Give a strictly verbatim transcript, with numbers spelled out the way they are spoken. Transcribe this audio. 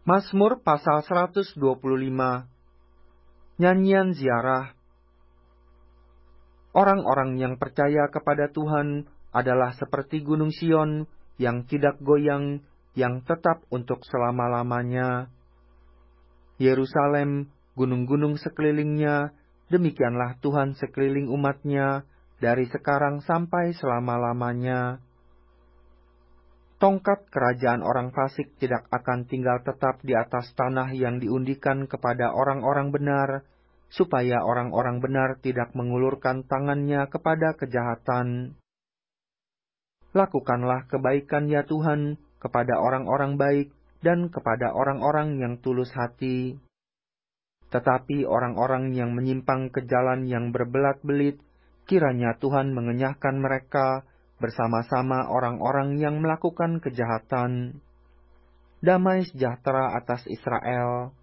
Mazmur pasal seratus dua puluh lima. Nyanyian ziarah. Orang-orang yang percaya kepada Tuhan adalah seperti gunung Sion yang tidak goyang, yang tetap untuk selama-lamanya. Yerusalem, gunung-gunung sekelilingnya, demikianlah Tuhan sekeliling umatnya, dari sekarang sampai selama-lamanya. Tongkat kerajaan orang fasik tidak akan tinggal tetap di atas tanah yang diundikan kepada orang-orang benar, supaya orang-orang benar tidak mengulurkan tangannya kepada kejahatan. Lakukanlah kebaikan ya Tuhan kepada orang-orang baik dan kepada orang-orang yang tulus hati. Tetapi orang-orang yang menyimpang ke jalan yang berbelat-belit, kiranya Tuhan mengenyahkan mereka bersama-sama orang-orang yang melakukan kejahatan. Damai sejahtera atas Israel.